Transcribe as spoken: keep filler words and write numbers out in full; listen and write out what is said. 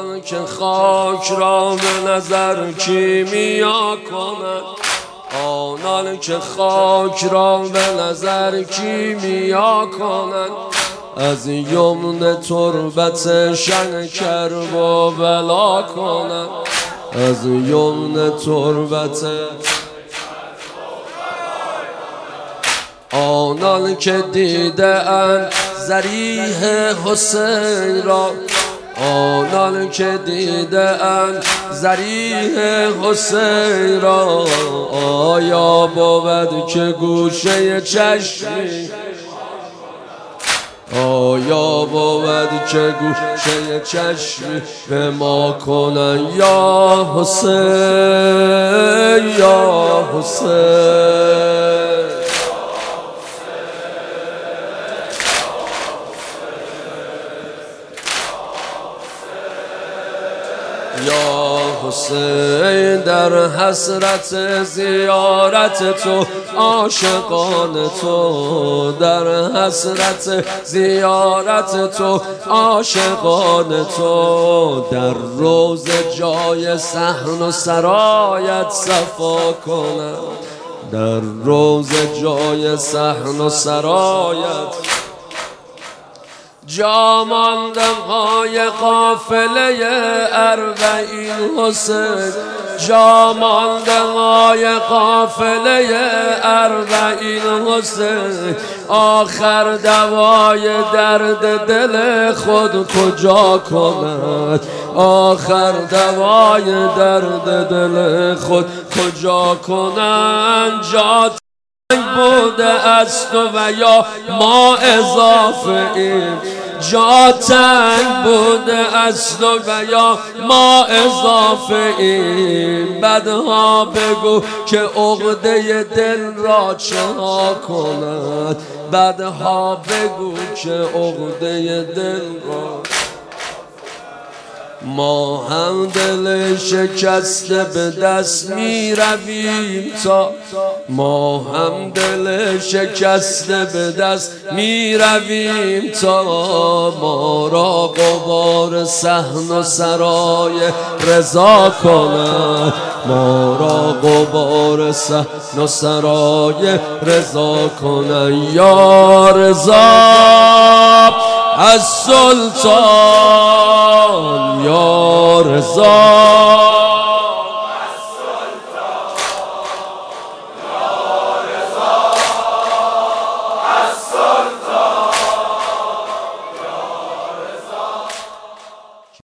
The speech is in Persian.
آنان که خاک را به نظر کیمیا کنند، آنان که خاک را به نظر کیمیا کنند، از یمن تربت شنکر و بلا کنند، از یمن تربت. آنان که دیده اند ضریح حسین را، آنان که دیده اند ضریح حسین را، آیا بود که گوشه چشمی، آیا بود که گوشه چشمی به ما کنن یا حسین یا حسین. یا حسین در حسرت زیارت تو عاشقان تو، در حسرت زیارت تو عاشقان تو، در روز جای صحن و سرایت صفا کنند، در روز جای صحن و سرایت. جا ماندم های قافله اربعین حسین، جا ماندم های قافله اربعین حسین، آخر دوای درد دل خود کجا کند، آخر دوای درد دل خود کجا کنند. جا بوده از تو و یا ما اضافه ایم، جا تنگ بوده از تو و یا ما اضافه ایم. بعدها بگو که عقده دل را چه ها کند، بعدها بگو که عقده دل را. ما هم دل شکسته به دست می رویم تا، ما هم دل شکسته به دست می رویم تا، ما را غبار صحن و سرای رضا کند، ما را غبار صحن و سرای رضا کند. یا رضا از سلطان، یا رضا